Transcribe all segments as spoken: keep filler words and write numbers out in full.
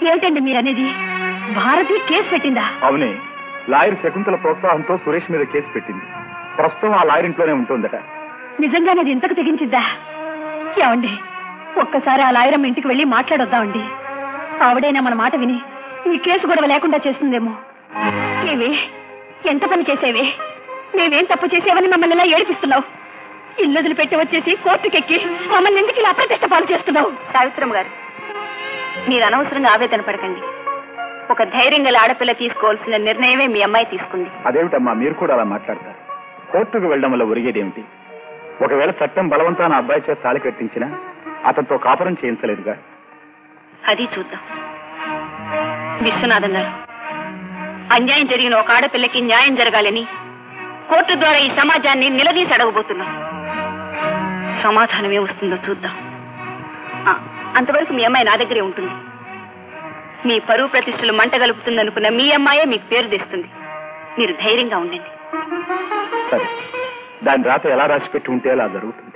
ఏమిటండి మీరనేది? భారతి కేసు పెట్టిందా? అవునే, లాయర్ శకుంతల ప్రోత్సాహంతో సురేష్ మీద కేసు పెట్టింది. ప్రస్తుతం ఆ లాయర్ ఇంట్లోనే ఉంటుందట. నిజంగానే అది ఇంతకు తెగించిద్దా? ఏమండి, ఒక్కసారి ఆ లాయరమ్మ ఇంటికి వెళ్ళి మాట్లాడొద్దామండి. ఆవిడైనా మన మాట విని ఈ కేసు గొడవ లేకుండా చేస్తుందేమో. ఏవే, ఎంత పని చేసేవే? మేమేం తప్పు చేసేవని మమ్మల్ని ఇలా ఏడిపిస్తున్నావు? ఇల్లుదులు పెట్టి వచ్చేసి కోర్టుకెక్కి మమ్మల్ని ఎందుకు ఇలా అప్రతిష్ట పాలు చేస్తున్నావు? సావిత్రమ్మ గారు, మీరు అనవసరంగా ఆవేదన పడకండి. ఒక ధైర్యం గల ఆడపిల్ల తీసుకోవాల్సిన నిర్ణయమే మీ అమ్మాయి తీసుకుంది. అదేమిటమ్మా మీరు కూడా అలా మాట్లాడతారు? కోర్టుకు వెళ్ళడం వల్ల ఒరిగేదేమిటి? ఒకవేళ చట్టం బలవంతాన అబ్బాయి చేత తాళి కట్టించినా అతనితో కాపురం చేయించలేదుగా. అది చూద్దాం. విశ్వనాథం గారు, అన్యాయం జరిగిన ఒక ఆడపిల్లకి న్యాయం జరగాలని కోర్టు ద్వారా ఈ సమాజాన్ని నిలదీసి అడగబోతున్నాం. సమాధానమే వస్తుందో చూద్దాం. అంతవరకు మీ అమ్మాయి నా దగ్గరే ఉంటుంది. మీ పరువు ప్రతిష్టలు మంట గలుపుతుందనుకున్న మీ అమ్మాయే మీకు పేరు తెస్తుంది. మీరు ధైర్యంగా ఉండండి. సరే, దాని రాత ఎలా రాసి పెట్టి ఉంటే అలా జరుగుతుంది.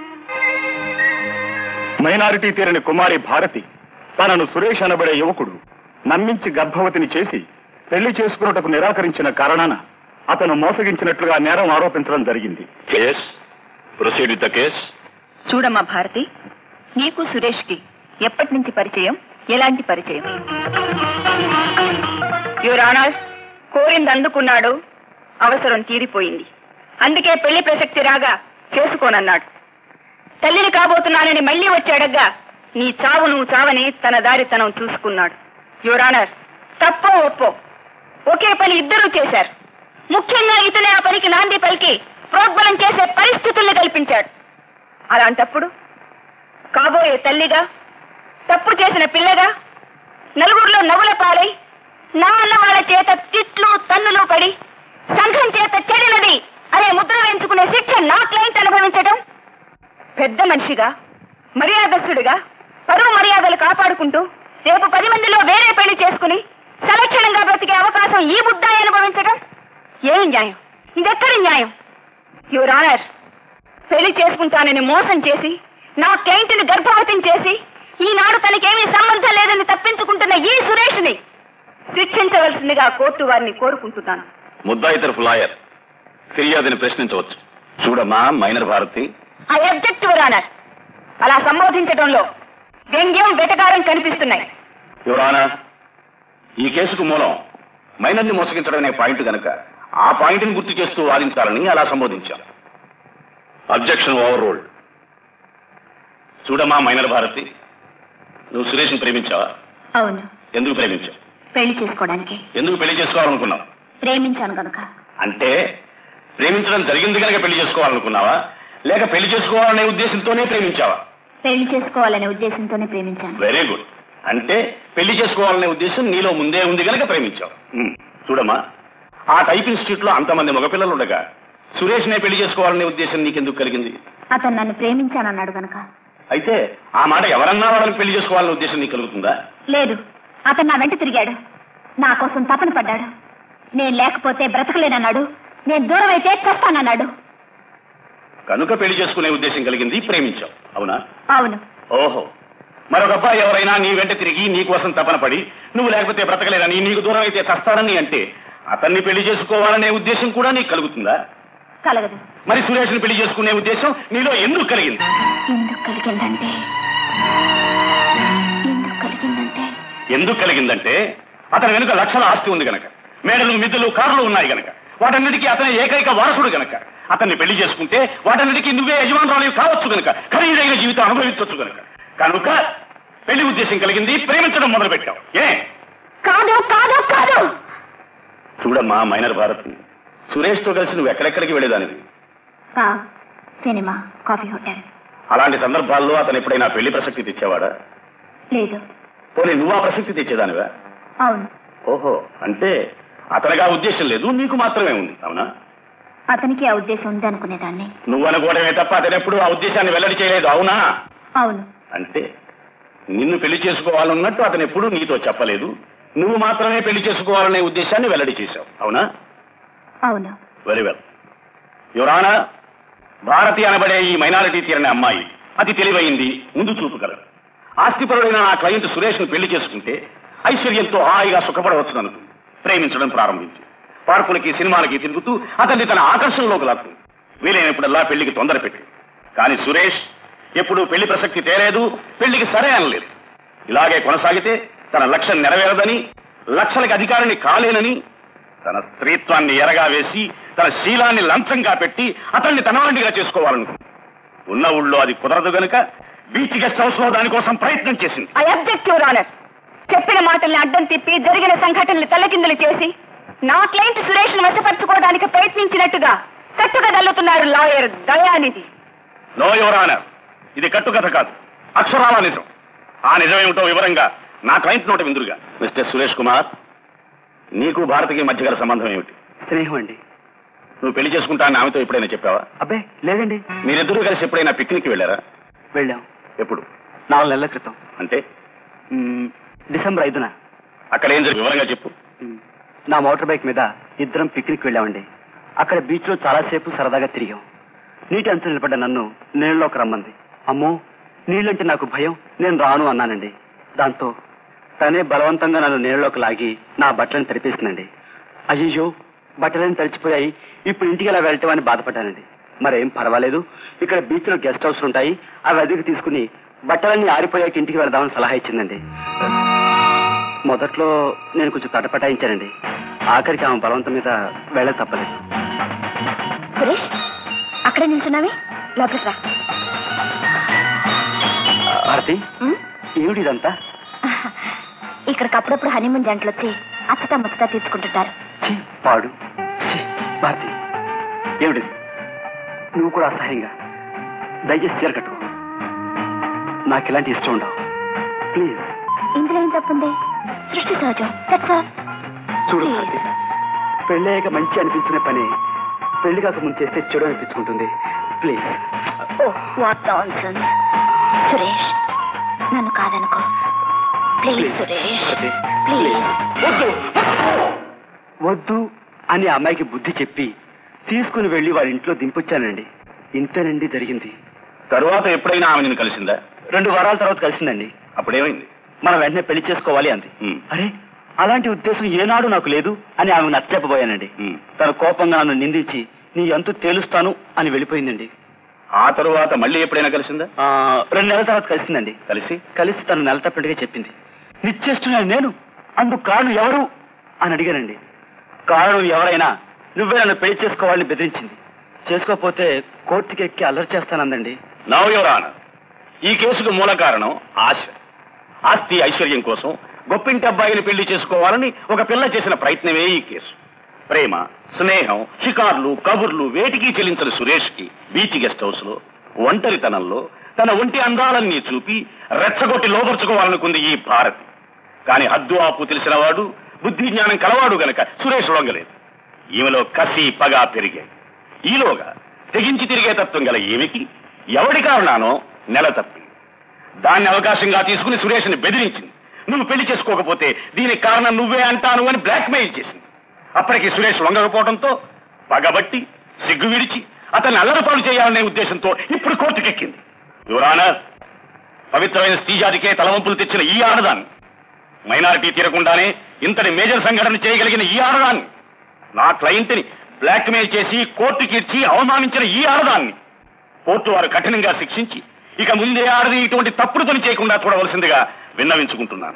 మైనారిటీ తీరని కుమారి భారతి తనను సురేష్ అనబడే యువకుడు నమ్మించి గర్భవతిని చేసి పెళ్లి చేసుకున్నటకు నిరాకరించిన కారణాన అతను మోసగించినట్లుగా నేరం ఆరోపించడం జరిగింది. Case proceed with the case. చూడమ్మా భారతి, నీకు సురేష్ కి ఎప్పటి నుంచి పరిచయం, ఎలాంటి పరిచయం? యువర్ ఆనర్, కోరింది అందుకున్నాడు, అవసరం తీరిపోయింది. అందుకే పెళ్లి ప్రసక్తి రాగా చేసుకోనన్నాడు. తల్లిని కాబోతున్నానని మళ్లీ వచ్చాడగ్గా నీ చావు నువ్వు చావని తన దారి తనం చూసుకున్నాడు. యువర్ ఆనర్, తప్పో ఒప్పో ఒకే పని ఇద్దరూ చేశారు. ముఖ్యంగా ఇతనే ఆ పనికి నాంది పలికి ప్రోద్బలం చేసే పరిస్థితుల్ని కల్పించాడు. అలాంటప్పుడు కాబోయే తల్లిగా, తప్పు చేసిన పిల్లగా, నలుగురిలో నవ్వుల పాలై నా అన్న వాళ్ళ చేత తిట్లు తన్నులు పడి సంఘం చేత చెడినది అనే ముద్ర వేయించుకునే శిక్ష నా క్లయింట్ అనుభవించడం, పెద్ద మనిషిగా, మర్యాదస్తుడిగా పరువు మర్యాదలు కాపాడుకుంటూ రేపు పది మందిలో వేరే పెళ్లి చేసుకుని సలక్షణంగా బ్రతికే అవకాశం ఈ బుద్ధాయి అనుభవించడం ఏం న్యాయం? ఇదెక్కడి న్యాయం? యువర్ ఆనర్, పెళ్లి చేసుకుంటానని మోసం చేసి నా క్లయింట్ని గర్భవతిని చేసి ఈనాడు తనకేమీ సంబంధం లేదని తప్పించుకుంటున్న ఈ సురేష్ ని శిక్షించవలసిందిగా కోర్టు వారిని కోరుకుంటున్నాను. ముద్దాయి తరఫు లాయర్ ఫిర్యాదుని ప్రశ్నించవచ్చు. చూడమ్మా minor Bharati, I object your honour. అలా సంబోధించడంలో వ్యంగ్యం, వెటకారం కనిపిస్తున్నాయి. యువర్ ఆనర్, ఈ కేసుకు మూలం మైనర్ని మోసగించడం అనే పాయింట్ కనుక ఆ పాయింట్ ని గుర్తు చేస్తూ వాదించాలని అలా సంబోధించాం. Objection overruled. చూడమ్మా మైనర్ భారతి, నువ్వు సురేష్ని ప్రేమించావా? అవును. ఎందుకు ప్రేమించావు? పెళ్లి చేసుకోవడానికి. ఎందుకు పెళ్లి చేసుకోవాలనుకున్నావు? ప్రేమించాను కనుక. అంటే ప్రేమించడం జరిగింది కనుక పెళ్లి చేసుకోవాలనుకున్నావా, లేక పెళ్లి చేసుకోవాలనే ఉద్దేశంతోనే ప్రేమించావా? పెళ్లి చేసుకోవాలనే ఉద్దేశంతోనే ప్రేమించాను. Very good. అంటే పెళ్లి చేసుకోవాలనే ఉద్దేశం నీలో ముందే ఉంది కనుక ప్రేమించావు. చూడమ్మా, ఆ టైప్ ఇన్స్టిట్యూట్ లో అంతమంది మగపిల్లలు ఉండగా సురేష్ నే పెళ్లి చేసుకోవాలనే ఉద్దేశం నీకెందుకు కలిగింది? అతను నన్ను ప్రేమించానన్నాడు కనుక. అయితే ఆ మాట ఎవరన్నా వాళ్ళని పెళ్లి చేసుకోవాలనే ఉద్దేశం నీకు కలుగుతుందా? లేదు. అతను నా వెంట తిరిగాడు, నా కోసం తపన పడ్డాడు. నేను లేకపోతే బ్రతకలేనన్నాడు, నేను దూరం అయితే చస్తానన్నాడు. కనుక పెళ్లి చేసుకునే ఉద్దేశం కలిగింది, ప్రేమించావు. అవునా? అవును. ఓహో. మరొక అబ్బాయి ఎవరైనా నీ వెంట తిరిగి నీ కోసం తపన పడి నువ్వు లేకపోతే బ్రతకలేదని, నీకు దూరం అయితే చస్తానని అంటే అతన్ని పెళ్లి చేసుకోవాలనే ఉద్దేశం కూడా నీకు కలుగుతుందా? కలగదు. మరి సురేష్ని పెళ్లి చేసుకునే ఉద్దేశం నీలో ఎందుకు కలిగింది? ఎందుకు కలిగిందంటే ఎందుకు కలిగిందంటే ఎందుకు కలిగిందంటే అతని వెనుక లక్షల ఆస్తి ఉంది గనక, మేడలు, మిద్దెలు, కార్లు ఉన్నాయి గనక, వాటన్నిటికీ అతని ఏకైక వారసుడు గనక, అతన్ని పెళ్లి చేసుకుంటే వాటన్నిటికీ నువ్వే యజమానురాలు కావచ్చు గనక, ఖరీదైన జీవితం అనుభవించవచ్చు గనక, కనుక పెళ్లి ఉద్దేశం కలిగింది, ప్రేమించడం మొదలు పెట్టావు. ఏ? కాదు కాదు కాదు. చూడమ్మా మైనర్ భారతి, సురేష్ తో కలిసి నువ్వు ఎక్కడెక్కడికి వెళ్ళేదానివి? Cinema, coffee hotel. అలాంటి సందర్భాల్లో అతను ఎప్పుడైనా పెళ్లి ప్రసక్తి తెచ్చేవాడా? లేదు. పోనీ నువ్వు ఆ ప్రసక్తి తెచ్చేదానివా? అవును. ఓహో. అంటే అతనిగా ఉద్దేశం లేదు, నీకు మాత్రమే ఉంది. అవునా? అతనికి ఆ ఉద్దేశం ఉంది అనుకునేదాన్ని. నువ్వు అనుకోవడమే తప్ప అతను ఎప్పుడు ఆ ఉద్దేశాన్ని వెల్లడి చేయలేదు. అవునా? అవును. అంటే నిన్ను పెళ్లి చేసుకోవాలన్నట్టు అతను ఎప్పుడు నీతో చెప్పలేదు, నువ్వు మాత్రమే పెళ్లి చేసుకోవాలనే ఉద్దేశాన్ని వెల్లడి చేశావు. అవునా? అవును. Very well. యువరానా, భారతి అనబడే ఈ మైనారిటీ తీరని అమ్మాయి అతి తెలివైంది, ముందు చూపుగలదు. ఆస్తిపరుడైన నా క్లయింట్ సురేష్ ను పెళ్లి చేసుకుంటే ఐశ్వర్యంతో హాయిగా సుఖపడవచ్చుననుకుంది. ప్రేమించడం ప్రారంభించి పార్కులకి సినిమాలకి తిరుగుతూ అతన్ని తన ఆకర్షణలోకి లాక్కుంది. వీలైనప్పుడల్లా పెళ్లికి తొందర పెట్టి. కానీ సురేష్ ఎప్పుడూ పెళ్లి ప్రసక్తి తేలేదు, పెళ్లికి సరే అనలేదు. ఇలాగే కొనసాగితే తన లక్ష్యం నెరవేరదని, లక్షలకి అధికారిని కాలేనని, తన స్త్రీత్వాన్ని ఎరగా వేసి తన శీలాన్ని లంచంగా పెట్టి అతన్ని తనవాడిగా చేసుకోవాలనుకుంది. ఉన్న ఊళ్ళో అది కుదరదు గనుక బీచ్ గెస్ట్ హౌస్ లో దానికోసం ప్రయత్నం చేసింది. I object your honour. చెప్పిన మాటల్ని అడ్డం తిప్పి జరిగిన సంఘటనలు తలకిందులు చేసి నా క్లయింట్ సురేష్ ను వశపరచుకోవడానికి ప్రయత్నించినట్టుగా కట్టుగా తల్లుతున్నారు lawyer Dayanidhi. No your honour, ఇది కట్టుకథ కాదు, అక్షరాల నిజం. ఆ నిజమేమిటో వివరంగా నా క్లయింట్ నోట విందురుగా. మిస్టర్ సురేష్ కుమార్, నీకు భారతికి మధ్య గల సంబంధం ఏమిటి? స్నేహం అండి. నువ్వు పెళ్లి చేసుకుంటానని ఆమెతో ఎప్పుడైనా చెప్పావా? అబ్బే లేదండి. మీరిద్దరూ కలిసి ఎప్పుడైనా పిక్నిక్ వెళ్ళారా? వెళ్ళాం. ఎప్పుడు? నాలుగు నెలల క్రితం. అంటే మ్, డిసెంబర్ ఐదున. అక్కడ ఏం జరిగి వివరంగా చెప్పు. మ్, నా మోటార్ బైక్ మీద ఇద్దరం పిక్నిక్ వెళ్ళామండి. అక్కడ బీచ్ లో చాలాసేపు సరదాగా తిరిగాం. నీటి అంచు నిలబడ్డ నన్ను నీళ్ళలోకి రమ్మంది. అమ్మో, నీళ్ళంటే నాకు భయం, నేను రాను అన్నానండి. దాంతో తనే బలవంతంగా నన్ను నీళ్ళలోకి లాగి నా బట్టలను తడిపేసిందండి. అయ్యో, బట్టలను తడిచిపోయాయి, ఇప్పుడు ఇంటికి ఎలా వెళ్ళటం అని బాధపడ్డానండి. మరేం పర్వాలేదు, ఇక్కడ బీచ్ లో గెస్ట్ హౌస్లు ఉంటాయి, అవి అద్దెకి తీసుకుని బట్టలన్నీ ఆరిపోయాక ఇంటికి వెళదామని సలహా ఇచ్చిందండి. మొదట్లో నేను కొంచెం తటపటాయించానండి. ఆఖరికి ఆమె బలవంతం మీద వెళ్ళ తప్పలేదు. సురేష్, అక్కడే నిల్చున్నావి, లోపలికి రా. భారతి, ఏమిటి ఇదంతా? ఇక్కడికి అప్పుడప్పుడు హనీమూన్ జంటలు వచ్చి అచ్చట ముచ్చట తీర్చుకుంటుంటారు. ఛీ, పాడు. ఛీ, భారతి, ఏమిటి నువ్వు కూడా అసహ్యంగా? దయచేసి చీర కట్టుకో, నాకు ఇలాంటి ఇష్టం ఉండవు. ప్లీజ్. ఇందులో ఏం తప్పుంది? సృష్టి సహజం. చూడు భారతి, పెళ్ళయ్యాక మంచి అనిపించిన పని పెళ్లి కాక ముందు చేస్తే చెడు అనిపించుకుంటుంది. ప్లీజ్. సురేష్, నన్ను కాదనుకో ప్లీజ్. సురేష్ ప్లీజ్. వద్దు వద్దు అని అమ్మాయికి బుద్ధి చెప్పి తీసుకుని వెళ్లి వాళ్ళ ఇంట్లో దింపొచ్చానండి. ఇంతేనండి జరిగింది. తరువాత ఎప్పుడైనా ఆమె నేను కలిసిందా? రెండు వారాల తర్వాత కలిసిందండి. అప్పుడేమైంది? మనం వెంటనే పెళ్లి చేసుకోవాలి అంది. మ్. అరే, అలాంటి ఉద్దేశం ఏనాడు నాకు లేదు అని ఆమె నచ్చకపోయానండి. మ్. తన కోపంగా నన్ను నిందించి నీ ఎంతో తేలుస్తాను అని వెళ్ళిపోయిందండి. ఆ తరువాత మళ్ళీ ఎప్పుడైనా కలిసిందా? ఆ, రెండు నెలల తర్వాత కలిసిందండి. కలిసి కలిసి తను నెల తప్పటిగా చెప్పింది. నిశ్చేస్తున్నాను నేను, అందుకు కారణం ఎవరు అని అడిగానండి. కారణం ఎవరైనా నువ్వే నన్ను పెళ్లి చేసుకోవాలని బెదిరించింది. చేసుకోకపోతే కోర్టుకి ఎక్కి అల్లరి చేస్తానందండి. నవ్ యువర్ ఆనర్, ఈ కేసుకు మూల కారణం ఆశ. ఆస్తి ఐశ్వర్యం కోసం గొప్పింటి అబ్బాయిని పెళ్లి చేసుకోవాలని ఒక పిల్ల చేసిన ప్రయత్నమే ఈ కేసు. ప్రేమ, స్నేహం, షికార్లు, కబుర్లు వేటికి చెల్లించిన సురేష్ కి బీచ్ గెస్ట్ హౌస్ లో ఒంటరితనంలో తన ఒంటి అందాలన్నీ చూపి రెచ్చగొట్టి లోపరుచుకోవాలనుకుంది ఈ భారతి. కాని హద్దు ఆపు తెలిసినవాడు, బుద్ధి జ్ఞానం కలవాడు గనక సురేష్ లొంగలేదు. ఈమెలో కసి పగ పెరిగాయి. ఈలోగా తెగించి తిరిగే తత్వం గల ఈమెకి ఎవడి కారణానో నెల తప్పింది. దాన్ని అవకాశంగా తీసుకుని సురేష్ని బెదిరించింది. నువ్వు పెళ్లి చేసుకోకపోతే దీనికి కారణం నువ్వే అంటాను అని బ్లాక్మెయిల్ చేసింది. అప్పటికి సురేష్ లొంగకపోవడంతో పగబట్టి సిగ్గు విడిచి అతన్ని అల్లరిపాలు చేయాలనే ఉద్దేశంతో ఇప్పుడు కోర్టుకెక్కింది. యువరానా, పవిత్రమైన స్త్రీజాతికే తలవంపులు తెచ్చిన ఈ ఆడదాన్ని, మైనారిటీ తీరకుండానే ఇంతటి మేజర్ సంఘటన చేయగలిగిన ఈ ఆడదాన్ని, నా క్లయింట్ని బ్లాక్మెయిల్ చేసి కోర్టుకి ఇచ్చి అవమానించిన ఈ ఆడదాన్ని కోర్టు వారు కఠినంగా శిక్షించి ఇక ముందే ఆడది ఇటువంటి తప్పుడు పని చేయకుండా చూడవలసిందిగా విన్నవించుకుంటున్నాను.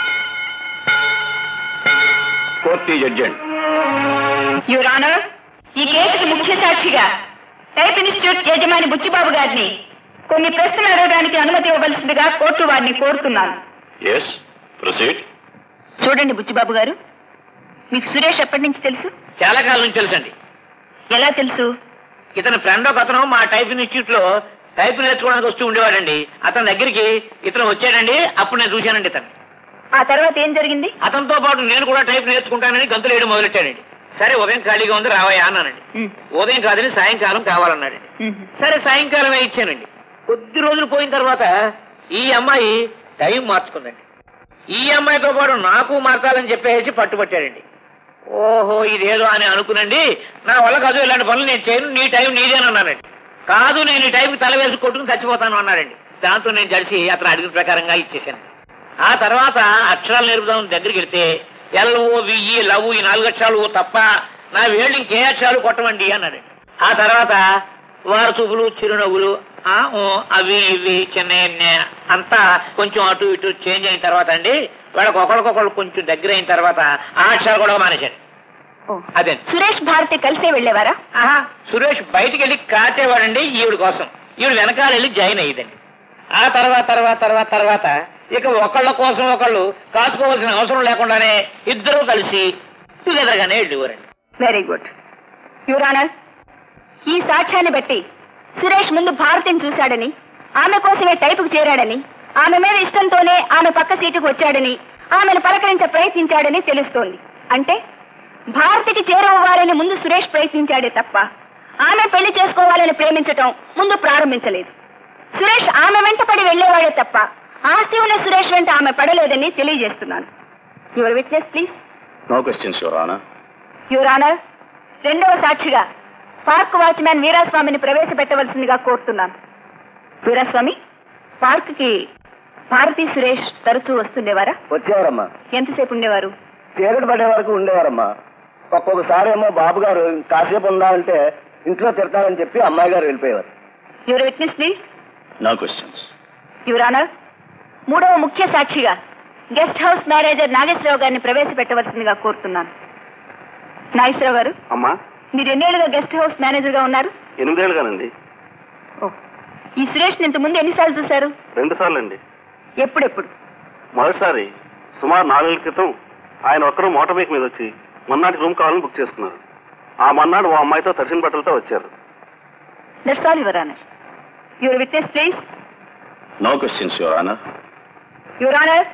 Court judgement. యువర్ ఆనర్, ఈ కేసుకు ముఖ్య సాక్షిగా టైప్ ఇన్స్టిట్యూట్ యజమాని బుచ్చిబాబు గారిని కొన్ని ప్రశ్నలు అడగడానికి అనుమతి ఇవ్వవలసిందిగా కోర్టు వారిని కోరుతున్నాను. yes, proceed. చూడండి బుచ్చిబాబు గారు, మీకు సురేష్ ఎప్పటి నుంచి తెలుసు? చాలా కాలం నుంచి తెలుసండి. ఎలా తెలుసు? ఇతని ఫ్రెండ్ ఒక అతను మా టైప్ ఇన్స్టిట్యూట్ లో టైప్ నేర్చుకోవడానికి వస్తూ ఉండేవాడండి. అతని దగ్గరికి ఇతను వచ్చాడండి. అప్పుడు నేను చూశానండి ఇతను. ఆ తర్వాత ఏం జరిగింది? అతనితో పాటు నేను కూడా టైప్ నేర్చుకుంటానని గంతులు వేయడం మొదలెట్టానండి. సరే, ఉదయం ఖాళీగా ఉంది రావయ్యా అన్నానండి. ఉదయం కాదని సాయంకాలం కావాలన్నాడండి. సరే, సాయంకాలమే ఇచ్చానండి. కొద్ది రోజులు పోయిన తర్వాత ఈ అమ్మాయి టైం మార్చుకుందండి. ఈ అమ్మాయితో పాటు నాకు మార్చాలని చెప్పేసి పట్టుబట్టాడండి. ఓహో, ఇదేదో అని అనుకునండి. నా వల్ల కాదు, ఇలాంటి పనులు నేను చేయను, నీ టైం నీదేనన్నానండి. కాదు, నేను ఈ టైంకి తల వేసి కొట్టుకుని చచ్చిపోతాను అన్నాడండి. దాంతో నేను జడిసి అతను అడిగిన ప్రకారంగా ఇచ్చేసాను. ఆ తర్వాత అక్షరాలు నేర్పుదాం దగ్గరికి వెళ్తే ఎల్ఓ విఈ లవ్ ఈ నాలుగు అక్షరాలు తప్ప నా వేళ్ళు ఇంకే అక్షరాలు కొట్టమండి అన్నాడు. ఆ తర్వాత వారు చూపులు చిరునవ్వులు అవి ఇవి చిన్న అంతా కొంచెం అటు ఇటు చేంజ్ అయిన తర్వాత అండి వాళ్ళకి ఒకరికొకరు కొంచెం దగ్గర అయిన తర్వాత ఆ అక్షరాలు కూడా మానేశాడు. అదే సురేష్ భారతి కలిసే వెళ్ళేవారా? ఆహా, సురేష్ బయటికి వెళ్ళి కాచేవాడండి ఈవిడ కోసం, ఈవిడ వెనకాల వెళ్ళి జాయిన్ అయ్యిందండి. ఆ తర్వాత తర్వాత తర్వాత తర్వాత ఇక ఒకళ్ళ కోసం ఒకళ్ళు కాచుకోవాల్సిన అవసరం లేకుండానే ఇద్దరూ కలిసి టుగెదర్ గానే వెళ్ళేవారండి. వెరీ గుడ్ యువర్ ఆనర్, ఈ సాక్ష్యాన్ని బట్టి సురేష్ ముందు భారతిని చూశాడని, ఆమె కోసమే టైపుకు చేరాడని, ఆమె మీద ఇష్టంతోనే ఆమె పక్క సీటుకు వచ్చాడని, ఆమెను పలకరించ ప్రయత్నించాడని తెలుస్తోంది. అంటే భారతికి చేరవ్వాలని ముందు సురేష్ ప్రయత్నించాడే తప్ప ఆమె పెళ్లి చేసుకోవాలని ప్రేమించటం ముందు ప్రారంభించలేదు. సురేష్ ఆమె వెంట పడి వెళ్లేవాడే తప్ప ఆస్తి ఉన్న సురేష్ వెంట ఆమె పడలేదని తెలియజేస్తున్నాను. Your witness please. No questions your honour. Your honour, రెండవ సాక్షిగా పార్క్ వాచ్మ్యాన్ వీరాస్వామిని ప్రవేశపెట్టవలసిందిగా కోరుతున్నాను. వీరాస్వామి, పార్క్ కి భారతీ సురేష్ తరచూ వస్తుండేవారా? వచ్చేవారమ్మా. ఎంతసేపు ఉండేవారు? చీకటి పడే వరకు ఉండేవారమ్మా. ఒక్కొక్కసారి ఏమో బాబు గారు కాసేపు ఉందామంటే ఇంట్లో తిడతారని చెప్పి అమ్మాయి గారు వెళ్ళిపోయేవారు. Your witness please. No questions. Your honour, మూడవ ముఖ్య సాక్షిగా గెస్ట్ హౌస్ మేనేజర్ నాగేశ్వరరావు గారిని ప్రవేశపెట్టవలసిందిగా కోరుతున్నాను. నాగేశ్వరరావు గారు, అమ్మా, మీరు ఎన్నేళ్లుగా గెస్ట్ హౌస్ మేనేజర్ గా ఉన్నారు? ఎనిమిదేళ్ళుగానండి. ఓ, ఈ సురేష్ ఇంత ముందు ఎన్నిసార్లు చూశారు? రెండు సార్లు అండి. ఎప్పుడెప్పుడు? మొదటిసారి సుమారు నాలుగేళ్ల క్రితం ఆయన ఒక్కరు మోటార్ బైక్ మీద వచ్చి మొన్నటి రూమ్ కావాలని బుక్ చేసుకున్నారు. ఆ మన్నాడు ఓ అమ్మాయితో తడిసిన బట్టలతో వచ్చారు. That's all your honour. Your witness please. No questions your honour. Your honour,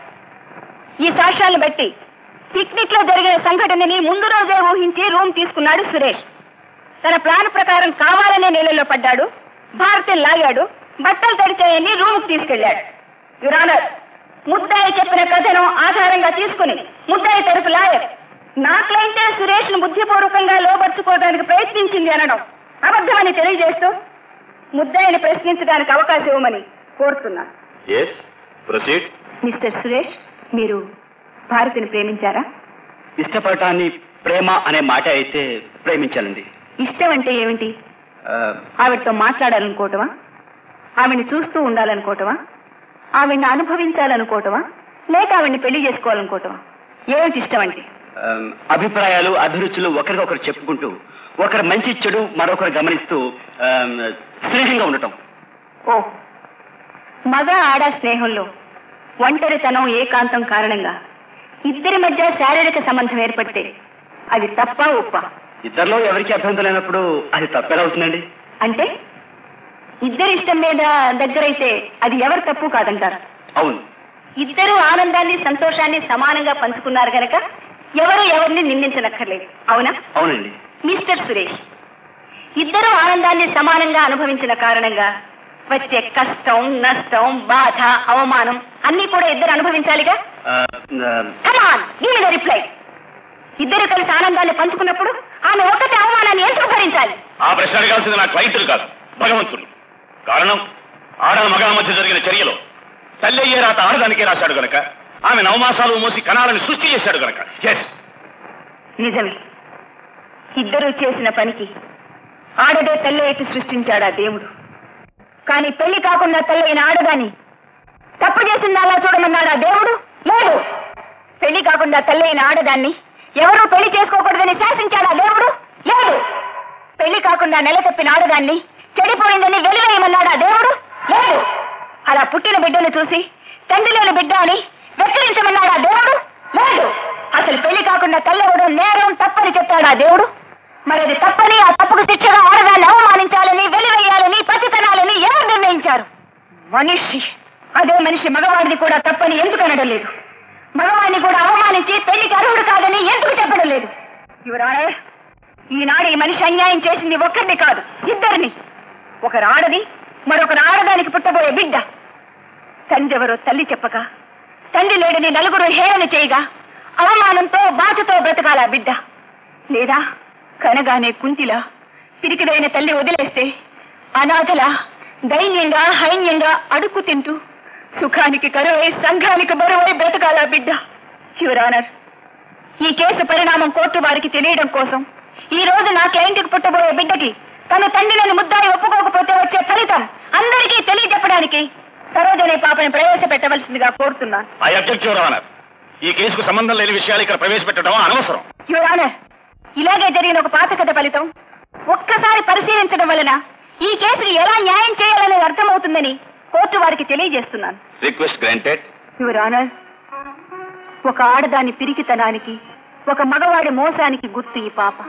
ఈ సాక్ష్యాలను బట్టి పిక్నిక్ లో జరిగిన సంఘటనని ముందు రోజే ఊహించి రూమ్ తీసుకున్నాడు సురేష్. తన ప్లాన్ ప్రకారం కావాలనే నీళ్ళలో పడ్డాడు, భారతిని లాగాడు, బట్టలు తడిచాయని రూమ్ కు తీసుకెళ్లాడు. యువర్ ఆనర్, ముద్దాయి చెప్పిన కథను ఆధారంగా తీసుకుని ముద్దాయి తరపు లాయర్ నా క్లయింటే సురేష్ ను బుద్ధిపూర్వకంగా లోపరుచుకోవడానికి ప్రయత్నించింది అనడం అబద్ధమని తెలియజేస్తూ ముద్దాయిని ప్రశ్నించడానికి అవకాశం ఇవ్వమని కోరుతున్నాను. yes proceed. మిస్టర్ సురేష్, మీరు భారతిని ప్రేమించారా? ఇష్టపడటాన్ని ప్రేమ అనే మాట అయితే ప్రేమించాలండి. ఇష్టం అంటే ఏమిటి? ఆవిడతో మాట్లాడాలనుకోవటమా, ఆవిడ్ని చూస్తూ ఉండాలనుకోవటమా, ఆవిడ్ని అనుభవించాలనుకోవటమా, లేక ఆవిడ్ని పెళ్లి చేసుకోవాలనుకోవటమా? ఏమిటి ఇష్టం అంటే? అభిప్రాయాలు అభిరుచులు ఒకరికొకరు చెప్పుకుంటూ ఒకరి మంచి చెడు మరొకరు గమనిస్తూ స్నేహంగా ఉండటం. ఓ, మగ ఆడ స్నేహంలో ఒంటరితనం ఏకాంతం కారణంగా ఇద్దరి మధ్య శారీరక సంబంధం ఏర్పడితే అది తప్ప ఒప్ప? ఇద్దరిలో ఎవరికి అభ్యంతరం లేనప్పుడు అది తప్పెలా అవుతుందండి? అంటే ఇద్దరి ఇష్టం మీద దగ్గరైతే అది ఎవరు తప్పు కాదంటారు? అవును. ఇద్దరు ఆనందాన్ని సంతోషాన్ని సమానంగా పంచుకున్నారు గనక ఎవరు ఎవరిని నిందించనక్కర్లేదు, అవునా? అవునండి. మిస్టర్ సురేష్, ఇద్దరు ఆనందాన్ని సమానంగా అనుభవించిన కారణంగా వచ్చే కష్టం, నష్టం, బాధ, అవమానం అన్ని కూడా ఇద్దరు అనుభవించాలిగా. రిప్లై. ఇద్దరు కలిసి ఆనందాన్ని పంచుకున్నప్పుడు ఆమె ఒక్కటి అవమానాన్ని ఎందుకు భరించాలి? ఆ ప్రశ్న అడగాల్సింది నా క్లయింటులు కాదు, భగవంతుడు. కారణం ఆడ మగ మధ్య జరిగిన చర్యలో తల్లి అయ్యే రాత ఆడదానికే రాశాడు గనక, ఆమె నవమాసాలు మోసి కణాలను సృష్టి చేశాడు గనక. ఎస్, నిజమే. ఇద్దరు చేసిన పనికి ఆడదే తల్లి ఎటు సృష్టించాడా దేవుడు. కానీ పెళ్లి కాకుండా తల్లైన ఆడదాన్ని తప్పు చేసింది అలా చూడమన్నాడా దేవుడు? లేదు. పెళ్లి కాకుండా తల్లైన ఆడదాన్ని ఎవరూ పెళ్లి చేసుకోకూడదని శాసించాడా దేవుడు? లేదు. పెళ్లి కాకుండా నెల తప్పిన ఆడదాన్ని చెడిపోయిందని వెలివేయమన్నాడా దేవుడు? లేదు. అలా పుట్టిన బిడ్డను చూసి తండ్రి లేని బిడ్డ అని వెక్కిరించమన్నాడా దేవుడు? లేదు. అసలు పెళ్లి కాకుండా తల్లవడం నేరం తప్పని చెప్పాడా దేవుడు? మరి అది తప్పని, ఆ తప్పుకు శిక్షగా ఆడదాన్ని అవమానించాలని, వెలివేయాలని, పసితనాలని ఎవరు నిర్ణయించారు? మనిషి. అదే మనిషి మగవాడిని కూడా తప్పని ఎందుకు అనడం లేదు? మగవాడిని కూడా అవమానించి పెళ్లికి అర్హుడు కాదని ఎందుకు చెప్పడం లేదు? యువరాడే, ఈనాడు ఈ మనిషి అన్యాయం చేసింది ఒక్కరిని కాదు, ఇద్దరిని. ఒకరు ఆడది, మరొకరు ఆడదానికి పుట్టబోయే బిడ్డ. తండ్రెవరో తల్లి చెప్పక, తండ్రి లేడని నలుగురు హేళన చేయగా అవమానంతో బాధతో బ్రతకాల బిడ్డ. లేదా కనగానే కుంతిలా పిరికిదైన తల్లి వదిలేస్తే అనాథలా దైన్యంగా హైన్యంగా అడుక్కు తింటూ సుఖానికి కరువై సంఘానికి బరువై బ్రతకాలా బిడ్డ. యువర్ ఆనర్, ఈ కేసు పరిణామం కోర్టు వారికి తెలియడం కోసం ఈ రోజు నా క్లయింట్కి పుట్టబోయే బిడ్డకి తన తండ్రిని ముద్దాయి ఒప్పుకోకపోతే వచ్చే ఫలితం అందరికీ తెలియజెప్పడానికి సరోజ అనే పాపని ప్రవేశపెట్టవలసిందిగా కోరుతున్నాను. I object your honour. ఈ కేసుకు సంబంధం లేని విషయాలు ఇక్కడ ప్రవేశపెట్టడం అనవసరం. యువర్ ఆనర్, ఇలాగే జరిగిన ఒక పాత కథ ఫలితం ఒక్కసారి పరిశీలించడం వలన ఈ కేసుకి ఎలా న్యాయం చేయాలనేది అర్థమవుతుందని కోర్టు వారికి తెలియజేస్తున్నాను. Request granted. యువర్ ఆనర్, ఒక ఆడదాని పిరికితనానికి, ఒక మగవాడి మోసానికి గుర్తు ఈ పాప.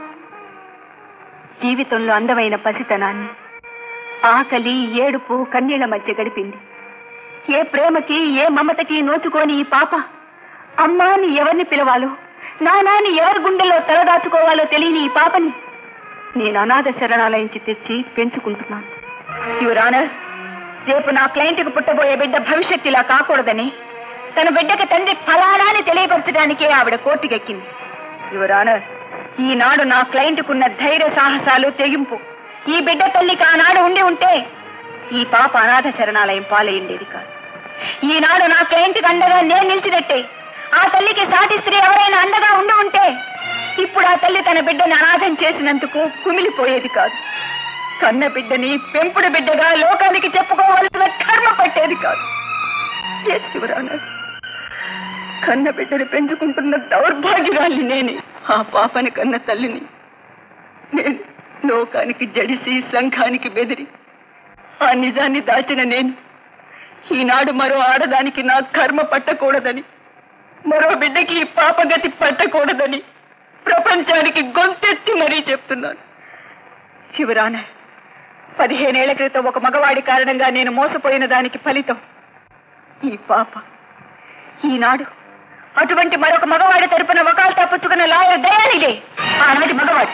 జీవితంలో అందమైన పసితనాన్ని ఆకలి, ఏడుపు, కన్నీళ్ల మధ్య గడిపింది. ఏ ప్రేమకి, ఏ మమతకి నోచుకోని ఈ పాప అమ్మాని ఎవరిని పిలవాలో, నానాని ఎవరి గుండెల్లో తలదాచుకోవాలో తెలియని ఈ పాపని నేను అనాథ శరణాలయించి తెచ్చి పెంచుకుంటున్నాను. యువర్ ఆనర్, రేపు నా క్లయింట్కి పుట్టబోయే బిడ్డ భవిష్యత్తు ఇలా కాకూడదని తన బిడ్డకి తండ్రి ఫలానాన్ని తెలియపరచడానికే ఆవిడ కోర్టుకెక్కింది. యువర్ ఆనర్, ఈనాడు నా క్లయింట్కున్న ధైర్య సాహసాలు, తెగింపు ఈ బిడ్డ తల్లికి ఆనాడు ఉండి ఉంటే ఈ పాప అనాథ శరణాలయం పాలయ్యేది కాదు. ఈనాడు నా క్లయింట్కి అండగా నేను నిలిచినట్టే ఆ తల్లికి సాటి స్త్రీ ఎవరైనా అండగా ఉండి ఉంటే ఇప్పుడు ఆ తల్లి తన బిడ్డని అనాథం చేసినందుకు కుమిలిపోయేది కాదు. కన్న బిడ్డని పెంపుడు బిడ్డగా లోకానికి చెప్పుకోవాల్సిన కర్మ పట్టేది కాదు. యువర్ ఆనర్, కన్న బిడ్డని పెంచుకుంటున్న దౌర్భాగ్యురాల్ని నేనే. ఆ పాపని కన్న తల్లిని నేను లోకానికి జడిసి, సంఘానికి బెదిరి ఆ నిజాన్ని దాచిన నేను ఈనాడు మరో ఆడదానికి నా కర్మ పట్టకూడదని, మరో బిడ్డకి ఈ పాపగతి పట్టకూడదని ప్రపంచానికి గొంతెత్తి మరీ చెప్తున్నాను. యువర్ ఆనర్, పదిహేనేళ్ల క్రితం ఒక మగవాడి కారణంగా నేను మోసపోయిన దానికి ఫలితం ఈ పాప. ఈనాడు అటువంటి మరొక మగవాడి తరపున వకాలు తప్పుచుకున్న లాయర్ దయానిదే ఆనాటి మగవాడు.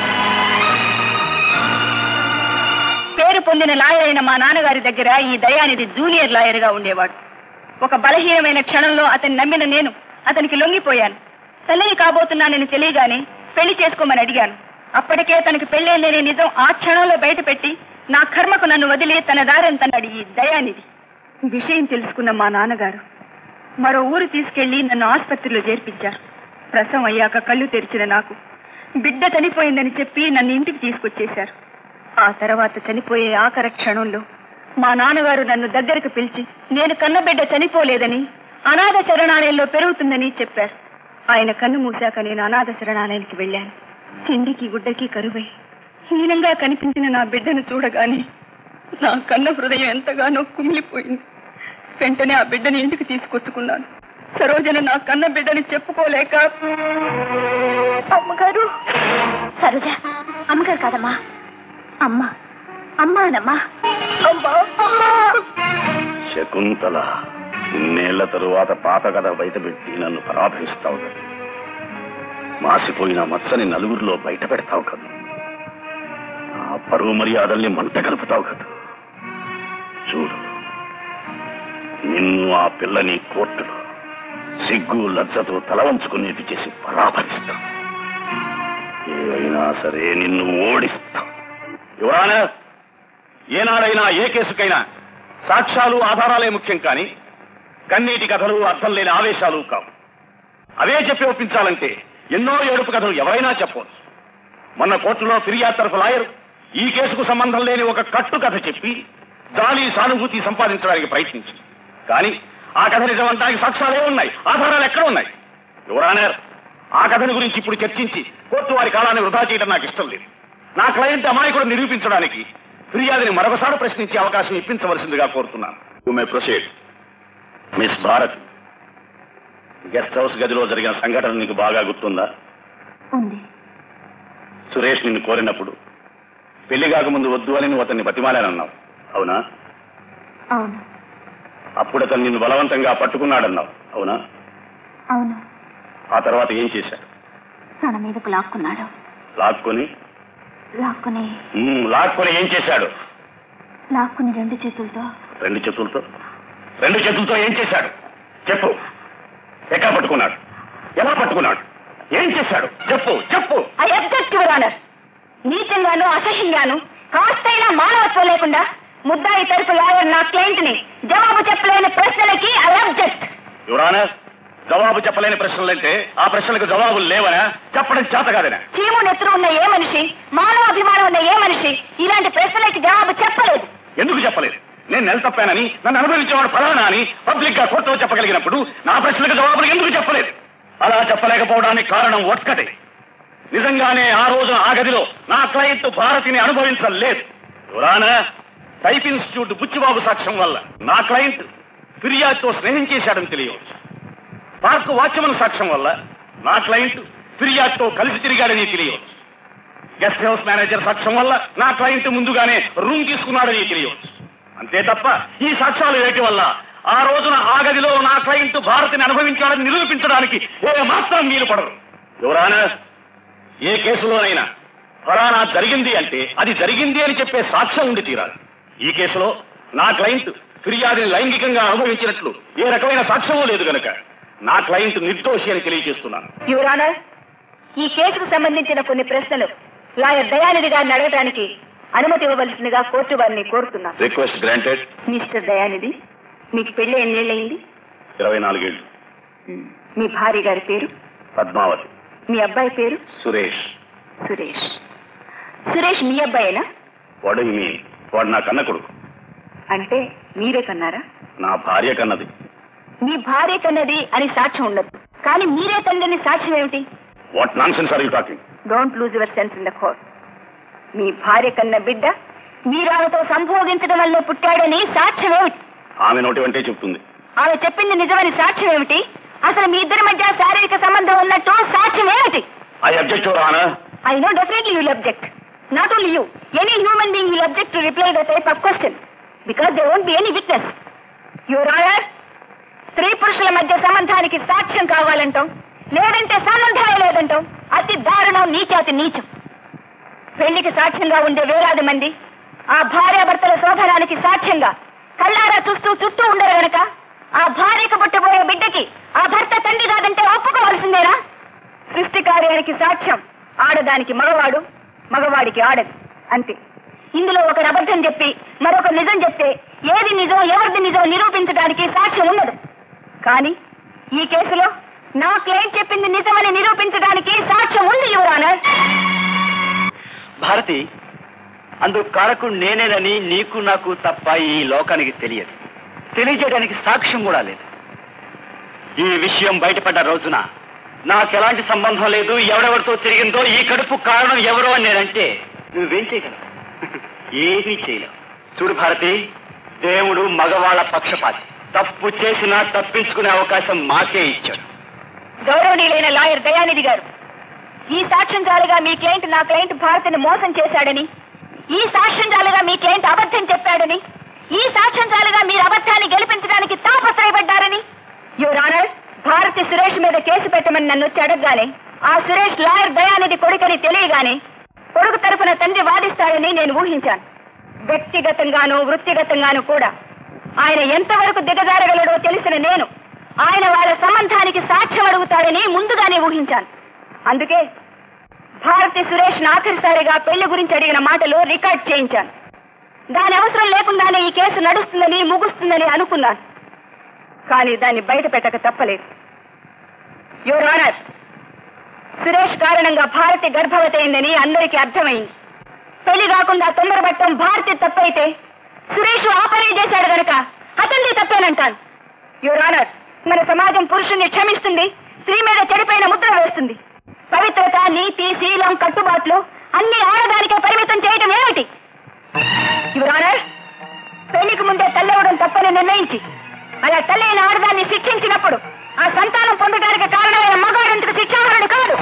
పేరు పొందిన లాయర్ అయిన మా నాన్నగారి దగ్గర ఈ దయానిధి జూనియర్ లాయర్ గా ఉండేవాడు. ఒక బలహీనమైన క్షణంలో అతన్ని నమ్మిన నేను అతనికి లొంగిపోయాను. తల్లిని కాబోతున్నానని తెలియగానే పెళ్లి చేసుకోమని అడిగాను. అప్పటికే తనకి పెళ్లేందనే నిజం ఆ క్షణంలో బయటపెట్టి నా కర్మకు నన్ను వదిలి తన దారిని తన్నాడు ఈ దయానిధి. విషయం తెలుసుకున్న మా నాన్నగారు మరో ఊరు తీసుకెళ్లి నన్ను ఆసుపత్రిలో చేర్పించారు. ప్రసవం అయ్యాక కళ్ళు తెరిచిన నాకు బిడ్డ చనిపోయిందని చెప్పి నన్ను ఇంటికి తీసుకొచ్చేశారు. ఆ తర్వాత చనిపోయే ఆఖరి క్షణంలో మా నాన్నగారు నన్ను దగ్గరకు పిలిచి నేను కన్న బిడ్డ చనిపోలేదని, అనాథ శరణాలయంలో పెరుగుతుందని చెప్పారు. ఆయన కన్ను మూశాక నేను అనాథ శరణాలయానికి వెళ్ళాను. తిండికి గుడ్డకి కరువై హీనంగా కనిపించిన నా బిడ్డను చూడగానే నా కన్న హృదయం ఎంతగానో కుమిలిపోయింది. వెంటనే ఆ బిడ్డని ఇంటికి తీసుకొచ్చుకున్నాను. సరోజన నా కన్న బిడ్డని చెప్పుకోలేక, అమ్మగారు, సరోజ అమ్మగారు కాదమ్మా, అమ్మ అమ్మానమ్మా. శకుంతల, ఇన్నేళ్ల తరువాత పాత కథ బయటపెట్టి నన్ను పరాభరిస్తావు కదా, మాసిపోయిన మచ్చని నలుగురిలో బయట పెడతావు కదా, ఆ పరువు మర్యాదల్ని మంట కలుపుతావు కదా. చూడు, నిన్ను ఆ పిల్లని కోర్టులో సిగ్గు లజ్జతో తల వంచుకునేది చేసి పరాభరిస్తాం. ఏవైనా సరే నిన్ను ఓడిస్తాం. యువరానా, ఏనాడైనా ఏ కేసుకైనా సాక్ష్యాలు ఆధారాలే ముఖ్యం, కానీ కన్నీటి కథలు, అర్థం లేని ఆవేశాలు కావు. అవే చెప్పి ఒప్పించాలంటే ఎన్నో ఏడుపు కథలు ఎవరైనా చెప్పవచ్చు. మొన్న కోర్టులో ఫిర్యాదు తరఫు లాయర్ ఈ కేసుకు సంబంధం లేని ఒక కట్టు కథ చెప్పి జాలి, సానుభూతి సంపాదించడానికి ప్రయత్నించింది. కానీ ఆ కథ నిజమంటానికి సాక్ష్యాలే ఉన్నాయి, ఆధారాలు ఎక్కడ ఉన్నాయి? యువరానర్, ఆ కథని గురించి ఇప్పుడు చర్చించి కోర్టు వారి కాలాన్ని వృధా చేయడం నాకు ఇష్టం లేదు. నా క్లయింట్ అమాయకుడు నిరూపించడానికి ఫిర్యాదుని మరొకసారి ప్రశ్నించే అవకాశం ఇప్పించవలసిందిగా కోరుతున్నాను. You may proceed. Miss Bharat, guest house గదిలో జరిగిన సంఘటన నీకు బాగా గుర్తుందా? ఉంది. సురేష్ నిన్ను కోరినప్పుడు పెళ్లి కాకముందు వద్దు అని నువ్వు అతన్ని బతిమాలానన్నావు, అవునా? అవును. అప్పుడు అతను నిన్ను బలవంతంగా పట్టుకున్నాడన్నావు, అవునా? అవును. ఆ తర్వాత ఏం చేశాడు? తన మీదకు లాక్కున్నాడు. లాక్కొని లాక్కుని లాక్కొని ఏం చేశాడు? లాక్కుని రెండు చేతులతో రెండు చేతులతో రెండు చేతులతో ఏం చేశాడు? చెప్పు. ఎక్కడ పట్టుకున్నాడు? ఎలా పట్టుకున్నాడు? ఏం చేశాడు? చెప్పు చెప్పు. I object your honour. నీచంగాను, అసహ్యంగాను, కాస్తైనా మానవత్వం లేకుండా ముద్దాయి తరపు లాయర్ నా క్లయింట్ ని జవాబు చెప్పలేని ప్రశ్నలకి ఐ అబ్జెక్ట్. యువరానర్, జవాబు చెప్పలేని ప్రశ్నలంటే ఆ ప్రశ్నలకు జవాబులు లేవనా? చెప్పడం చేత కాదనా? చీము నెత్తురు ఉన్న ఏ మనిషి, మానవాభిమానం ఉన్న ఏ మనిషి ఇలాంటి ప్రశ్నలకి జవాబు చెప్పలేదు? ఎందుకు చెప్పలేదు? నేను నెల తప్పానని, నన్ను అనుభవించేవాడు ఫలానా అని పబ్లిక్ గా కోర్టులో చెప్పగలిగినప్పుడు నా ప్రశ్నలకు జవాబులు ఎందుకు చెప్పలేదు? అలా చెప్పలేకపోవడానికి కారణం ఒక్కటే. నిజంగానే ఆ రోజు ఆ గదిలో నా క్లయింట్ భారతిని అనుభవించలేదు. యువరానర్, టైప్ ఇన్స్టిట్యూట్ బుచ్చిబాబు సాక్ష్యం వల్ల నా క్లయింట్ ఫిర్యాదుతో స్నేహం చేశాడని తెలియవచ్చు. పార్క్ వాచ్యమన్ సాక్ష్యం వల్ల నా క్లయింట్ ఫిర్యాదుతో కలిసి తిరిగాడని తెలియవచ్చు. గెస్ట్ హౌస్ మేనేజర్ సాక్ష్యం వల్ల నా క్లయింట్ ముందుగానే రూమ్ తీసుకున్నాడని తెలియవచ్చు. అంతే తప్ప ఈ సాక్ష్యాలు వేటి వల్ల ఆ రోజున ఆ గదిలో నా క్లయింట్ భారతిని అనుభవించాడని నిరూపించడానికి ఏ మాత్రం వీలు పడరు. యువరానర్, ఏ కేసులోనైనా ఫలానా జరిగింది అంటే అది జరిగింది అని చెప్పే సాక్ష్యం ఉండి తీరాలి. ఈ కేసులో నా క్లయింట్ ఫిర్యాదుని లైంగికంగా అనుభవించినట్లు ఏ రకమైన సాక్ష్యమూ లేదు గనక నా క్లయింట్ నిర్దోషి అని తెలియజేస్తున్నాను. యువర్ ఆనర్, ఈ కేసుకు సంబంధించిన కొన్ని ప్రశ్నలు లాయర్ దయానిధి గారిని అడగడానికి అనుమతి ఇవ్వవలసిందిగా కోర్టు వారిని కోరుతున్నాను. Request granted. మిస్టర్ దయానిధి, మీకు పెళ్లి ఎన్నేళ్ళయింది? ఇరవై నాలుగేళ్లు. మీ భార్య గారి పేరు? పద్మావతి. మీ అబ్బాయి పేరు? సురేష్. సురేష్. సురేష్ మీ అబ్బాయేనా? వాడు మీ వాడు నా కన్న కొడుకు. అంటే మీరే కన్నారా? నా భార్య కన్నది. మీ భార్య కన్నది అని సాక్ష్యం ఉండదు, కానీ మీరే తండ్రిని సాక్ష్యం ఏమిటి? What nonsense are you talking? Don't lose your sense in the court. మీ భార్య కన్న బిడ్డ మీరాలతో సంభోగించడం వల్ల పుట్టాడని సాక్ష్యం ఏమిటి? ఆమె నోటి వంటే చెప్తుంది. ఆమె చెప్పింది నిజమని సాక్ష్యం ఏమిటి? అసలు మీ ఇద్దరి మధ్య శారీరక సంబంధం ఉన్నట్టు సాక్ష్యం ఏమిటి? I object your honour. I know definitely you will object. Not only you, any human being will object to reply the type of question because there won't be any witness. Your Honor, స్త్రీ పురుషుల మధ్య సంబంధానికి సాక్ష్యం కావాలంటాం, లేదంటే సంబంధమే లేదంటాం. అతి దారుణం, నీచాతి నీచం. పెళ్లికి సాక్ష్యంగా ఉండే వేలాది మంది ఆ భార్యాభర్తల శోభనానికి సాక్ష్యంగా కళ్ళారా చూస్తూ చుట్టూ ఉండరు గనక ఆ భార్యకు పుట్టబోయే బిడ్డకి ఆ భర్త తండ్రి కాదంటే ఒప్పుకోవాల్సిందేనా? సృష్టి కార్యానికి సాక్ష్యం ఆడదానికి మగవాడు, మగవాడికి ఆడది, అంతే. ఇందులో ఒకరు అబద్ధం చెప్పి మరొక నిజం చెప్తే ఏది నిజం ఎవరిది నిజం నిరూపించడానికి సాక్ష్యం ఉండదు. కానీ ఈ కేసులో నా క్లయింట్ చెప్పింది నిజమని నిరూపించడానికి సాక్ష్యం ఉంది, యువర్ ఆనర్. భారతి, అందుకు కారకుడు నేనేనని నీకు నాకు తప్ప ఈ లోకానికి తెలియదు. తెలియజేయడానికి సాక్ష్యం కూడా లేదు. ఈ విషయం బయటపడ్డ రోజున నాకెలాంటి సంబంధం లేదు, ఎవరెవరితో తిరిగిందో, ఈ కడుపు కారణం ఎవరో అని నేనంటే నువ్వేం చేయగలవు? ఏమీ చేయలేవు. చూడు భారతి, దేవుడు మగవాళ్ళ పక్షపాతి. తప్పు చేసినా తప్పించుకునే అవకాశం మాకే ఇచ్చాడు. గౌరవనీయులైన లాయర్ దయానిధి గారు, ఈ సాక్ష్యం జాలుగా మీ క్లయింట్ నా క్లయింట్ భారతిని మోసం చేశాడని, ఈ సాక్ష్యం జాలుగా మీ క్లయింట్ అబద్ధం చెప్పాడని, ఈ సాక్ష్యం జాలుగా మీరు అబద్ధాన్ని గెలిపించడానికి తాపత్రయపడ్డారని, యువర్ ఆనర్, భారతి సురేష్ మీద కేసు పెట్టమని నన్ను వచ్చి అడగగానే ఆ సురేష్ లాయర్ దయానిధి కొడుకని తెలియగానే కొడుకు తరఫున తండ్రి వాదిస్తాడని నేను ఊహించాను. వ్యక్తిగతంగాను వృత్తిగతంగాను కూడా ఆయన ఎంతవరకు దిగజారగలడో తెలిసిన నేను ఆయన వాళ్ళ సంబంధానికి సాక్ష్యం అడుగుతాడని ముందుగానే ఊహించాను. అందుకే భారతి సురేష్ ఆఖరిసారిగా పెళ్లి గురించి అడిగిన మాటలు రికార్డ్ చేయించాను. దాని అవసరం లేకుండానే ఈ కేసు నడుస్తుందని ముగుస్తుందని అనుకున్నాను. కానీ దాన్ని బయట పెట్టక తప్పలేదు. యువర్ ఆనర్, సురేష్ కారణంగా భారతి గర్భవతి అయిందని అందరికీ అర్థమైంది. పెళ్లి కాకుండా తొందరపట్టం భారతి తప్పైతే సురేష్ ఆపరే చేశాడు గనక అతన్ని తప్పేనంటాను. యువర్ ఆనర్, మన సమాజం పురుషుణ్ణి క్షమిస్తుంది, స్త్రీ మీద చెడిపోయిన ముద్ర వేస్తుంది. పవిత్రత, నీతి, శీలం, కట్టుబాట్లు అన్ని ఆడదానికే పరిమితం చేయటం ఏమిటి? యువర్ ఆనర్, పెళ్లికి ముందే తల్లవడం తప్పని నిర్ణయించి అలా తల్లి అయిన ఆడదాన్ని శిక్షించినప్పుడు ఆ సంతానం పొందడానికి కారణమైన మగాడెందుకు శిక్షార్హుడు కాదు?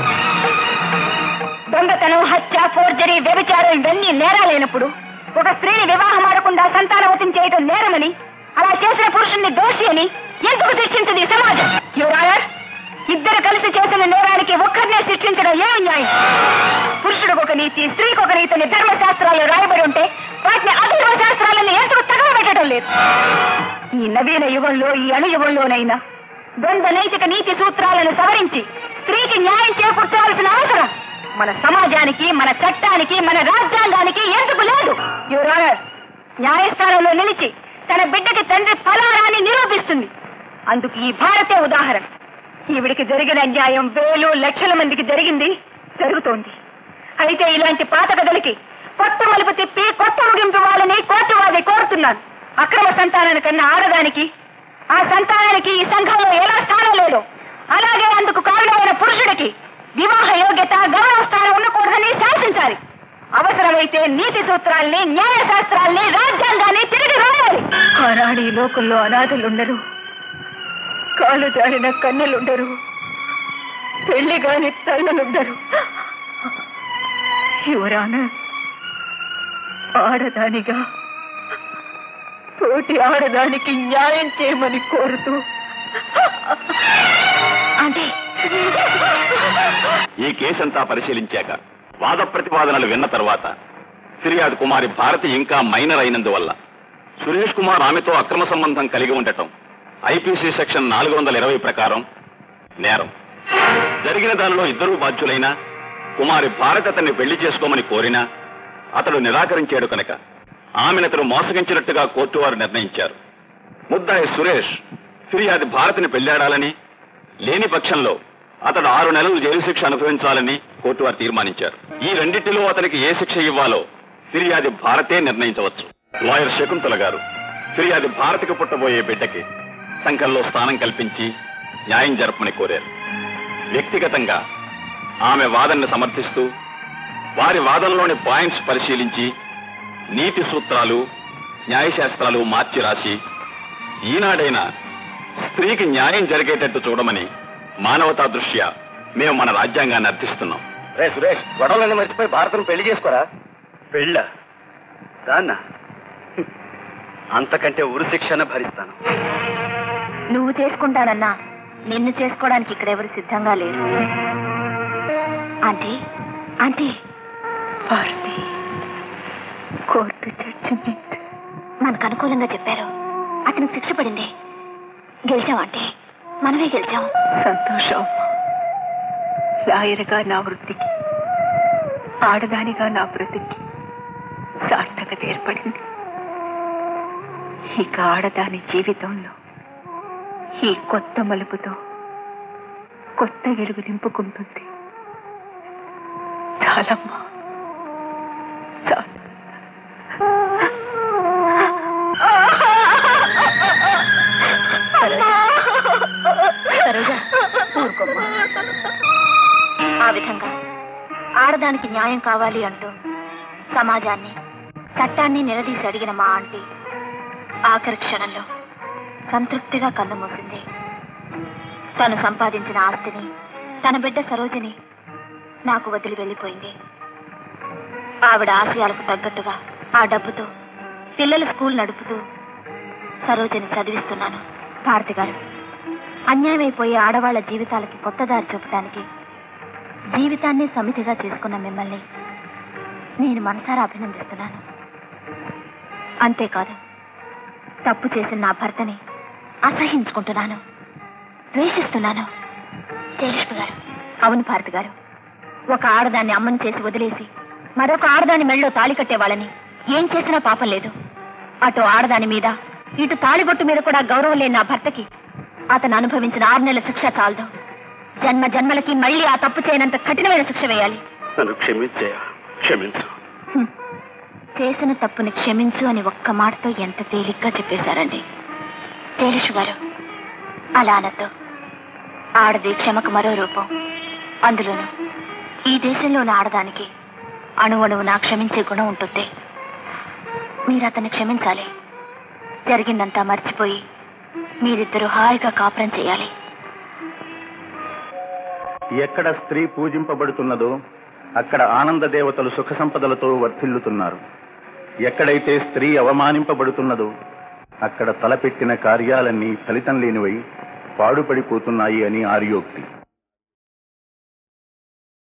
దొంగతనం, హత్య, ఫోర్జరీ, వ్యభిచారం ఇవన్నీ నేరాలైనప్పుడు ఒక స్త్రీని వివాహం ఆడకుండా సంతానవతిని చేయడం నేరమని, అలా చేసిన పురుషుణ్ణి దోషి అని ఎందుకు శిక్షించదు ఈ సమాజం? యువర్ ఆనర్, ఇద్దరు కలిసి చేసిన నేరానికి ఒక్కరినే శిక్షించడం ఏమి న్యాయం? పురుషుడికి ఒక నీతి, స్త్రీకి ఒక నీతిని ధర్మశాస్త్రాలు రాయబడి ఉంటే వాటిని అధర్మ శాస్త్రాలను ఎందుకు తగలబెట్టడం లేదు? ఈ నవీన యుగంలో, ఈ అణు యుగంలోనైనా ద్వంద్వ నైతిక నీతి సూత్రాలను సవరించి స్త్రీకి న్యాయం చేకూర్చవలసిన అవసరం మన సమాజానికి, మన చట్టానికి, మన రాజ్యాంగానికి ఎందుకు లేదు? యువర్ ఆనర్, న్యాయస్థానంలో నిలిచి తన బిడ్డకి తండ్రి ఫలారాన్ని నిరూపిస్తుంది. అందుకు ఈ భారతే ఉదాహరణ. ఈవిడికి జరిగిన అన్యాయం వేలు లక్షల మందికి జరిగింది, జరుగుతోంది. అయితే ఇలాంటి పాత కథలకి కొత్త మలుపు తిప్పి కొత్త ముగింపు వాళ్ళని కోర్టువాది కోరుతున్నాను. అక్రమ సంతానాన్ని కన్నా ఆడదానికి, ఆ సంతానానికి ఈ సంఘంలో ఎలా స్థానం లేదు, అలాగే అందుకు కారణమైన పురుషుడికి వివాహ యోగ్యత గౌరవ స్థానం ఉండకూడదని శాసించాలి. అవసరమైతే నీతి సూత్రాల్ని, న్యాయ శాస్త్రాల్ని, రాజ్యాంగాన్ని తిరిగి రాయాలి. ఆనాడు ఈ లోకంలో అనాథలుండరు, కాలు జారిన కన్నులుండరు, పెళ్లి కాని తల్లులుండరు. యువరానా, ఆడదానిగా తోటి ఆడదానికి న్యాయం చేయమని కోరుతూ అంటే ఈ కేసంతా పరిశీలించాక వాద ప్రతివాదనలు విన్న తర్వాత ఫిర్యాదు కుమారి భారతి ఇంకా మైనర్ అయినందువల్ల సురేష్ కుమార్ ఆమెతో అక్రమ సంబంధం కలిగి ఉండటం ఐపీసీ సెక్షన్ నాలుగు వందల ఇరవై ప్రకారం నేరం. జరిగిన దానిలో ఇద్దరూ బాధ్యులైన కుమారి భారతి అతన్ని పెళ్లి చేసుకోమని కోరినా అతడు నిరాకరించాడు కనుక ఆమెనతను మోసగించినట్టుగా కోర్టు వారు నిర్ణయించారు. ముద్దాయి సురేష్ ఫిర్యాది భారతిని పెళ్లాడాలని, లేని పక్షంలో అతడు ఆరు నెలలు జైలు శిక్ష అనుభవించాలని కోర్టు వారు తీర్మానించారు. ఈ రెండింటిలో అతనికి ఏ శిక్ష ఇవ్వాలో ఫిర్యాది భారతే నిర్ణయించవచ్చు. లాయర్ శకుంతల గారు ఫిర్యాది భారతికి పుట్టబోయే బిడ్డకి సంఘంలో స్థానం కల్పించి న్యాయం జరపమని కోరారు. వ్యక్తిగతంగా ఆమె వాదనను సమర్థిస్తూ వారి వాదనలోని పాయింట్స్ పరిశీలించి నీతి సూత్రాలు, న్యాయశాస్త్రాలు మార్చి రాసి ఈనాడైనా స్త్రీకి న్యాయం జరిగేటట్టు చూడమని మానవతా దృష్ట్యా మేము మన రాజ్యాంగాన్ని అర్థిస్తున్నాం. రే సురేష్, గొడవలన్నీ మర్చిపోయి భారతను పెళ్లి చేసుకోరా. పెళ్ళ దాన్న అంతకంటే ఉరి శిక్షణ భరిస్తాను. నువ్వు చేసుకుంటానన్నా నిన్ను చేసుకోవడానికి ఇక్కడెవరు సిద్ధంగా లేరు. Aunty aunty Bharati, court judgement మనకు అనుకూలంగా చెప్పారు. అతనికి శిక్ష పడింది. గెలిచామంటే మనమే గెలిచాం. సంతోషం. లాయర్గా నా వృత్తికి, ఆడదానిగా నా బ్రతికి సార్థకత ఏర్పడింది. ఇక ఆడదాని జీవితంలో ఈ కొత్త మలుపుతో కొత్త వెలుగు నింపుకుంటుంది. చాలమ్మా, చాలు. ఆ విధంగా ఆడదానికి న్యాయం కావాలి అంటూ సమాజాన్ని, చట్టాన్ని నిలదీసి అడిగిన మా ఆంటీ ఆఖరి క్షణంలో సంతృప్తిగా కన్ను మూసింది. తను సంపాదించిన ఆస్తిని, తన బిడ్డ సరోజని నాకు వదిలి వెళ్ళిపోయింది. ఆవిడ ఆశయాలకు తగ్గట్టుగా ఆ డబ్బుతో పిల్లల స్కూల్ నడుపుతూ సరోజని చదివిస్తున్నాను. భారతి గారు, అన్యాయమైపోయే ఆడవాళ్ల జీవితాలకి కొత్త దారి చూపడానికి జీవితాన్ని సమితిగా చేసుకున్న మిమ్మల్ని నేను మనసారా అభినందిస్తున్నాను. అంతేకాదు, తప్పు చేసిన నా భర్తని అసహించుకుంటున్నాను, ద్వేషిస్తున్నాను. జయలక్ష్మి గారు. అవును భారతి గారు, ఒక ఆడదాన్ని అమ్మని చేసి వదిలేసి మరొక ఆడదాని మెళ్ళలో తాళి కట్టేవాళ్ళని ఏం చేసినా పాపం లేదు. అటు ఆడదాని మీద, ఇటు తాళిబొట్టు మీద కూడా గౌరవం లేని నా భర్తకి అతను అనుభవించిన ఆరు నెలల శిక్ష చాలదు. జన్మ జన్మలకి మళ్ళీ ఆ తప్పు చేయనంత కఠినమైన శిక్ష వేయాలి. నన్ను క్షమించే క్షమించు. చేసిన తప్పుని క్షమించు అని ఒక్క మాటతో ఎంత తేలిగ్గా చెప్పేశారండి. జయలక్ష్మి గారు, అలా అనద్దు. ఆడది క్షమకు మరో రూపం. అందులోనూ ఈ దేశంలోని ఆడదానికి అణువణువునా క్షమించే గుణం ఉంటుంది. మీరు అతన్ని క్షమించాలి. జరిగిందంతా మర్చిపోయి మీరిద్దరూ హాయిగా కాపురం చేయాలి. ఎక్కడ స్త్రీ పూజింపబడుతున్నదో అక్కడ ఆనంద దేవతలు సుఖ సంపదలతో వర్ధిల్లుతున్నారు. ఎక్కడైతే స్త్రీ అవమానింపబడుతున్నదో అక్కడ తలపెట్టిన కార్యాలన్నీ ఫలితం లేనివై పాడుపడిపోతున్నాయి అని ఆర్యోక్తి.